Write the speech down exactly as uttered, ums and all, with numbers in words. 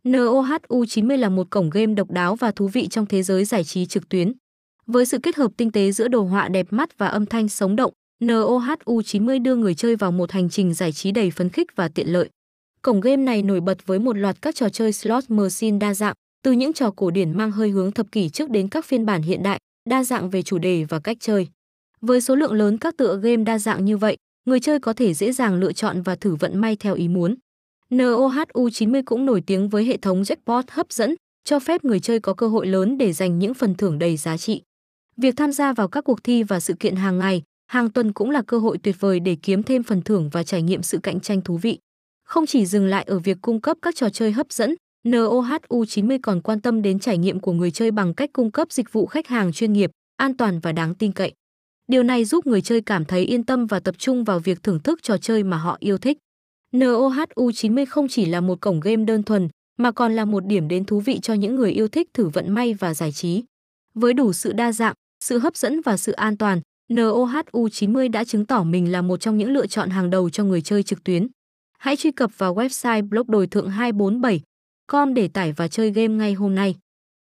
NOHU chín mươi là một cổng game độc đáo và thú vị trong thế giới giải trí trực tuyến. Với sự kết hợp tinh tế giữa đồ họa đẹp mắt và âm thanh sống động, NOHU chín mươi đưa người chơi vào một hành trình giải trí đầy phấn khích và tiện lợi. Cổng game này nổi bật với một loạt các trò chơi slot machine đa dạng, từ những trò cổ điển mang hơi hướng thập kỷ trước đến các phiên bản hiện đại, đa dạng về chủ đề và cách chơi. Với số lượng lớn các tựa game đa dạng như vậy, người chơi có thể dễ dàng lựa chọn và thử vận may theo ý muốn. NOHU chín mươi cũng nổi tiếng với hệ thống jackpot hấp dẫn, cho phép người chơi có cơ hội lớn để giành những phần thưởng đầy giá trị. Việc tham gia vào các cuộc thi và sự kiện hàng ngày, hàng tuần cũng là cơ hội tuyệt vời để kiếm thêm phần thưởng và trải nghiệm sự cạnh tranh thú vị. Không chỉ dừng lại ở việc cung cấp các trò chơi hấp dẫn, NOHU chín mươi còn quan tâm đến trải nghiệm của người chơi bằng cách cung cấp dịch vụ khách hàng chuyên nghiệp, an toàn và đáng tin cậy. Điều này giúp người chơi cảm thấy yên tâm và tập trung vào việc thưởng thức trò chơi mà họ yêu thích. NOHU chín mươi không chỉ là một cổng game đơn thuần, mà còn là một điểm đến thú vị cho những người yêu thích thử vận may và giải trí. Với đủ sự đa dạng, sự hấp dẫn và sự an toàn, NOHU chín mươi đã chứng tỏ mình là một trong những lựa chọn hàng đầu cho người chơi trực tuyến. Hãy truy cập vào website blog đồi thượng hai bốn bảy chấm com để tải và chơi game ngay hôm nay.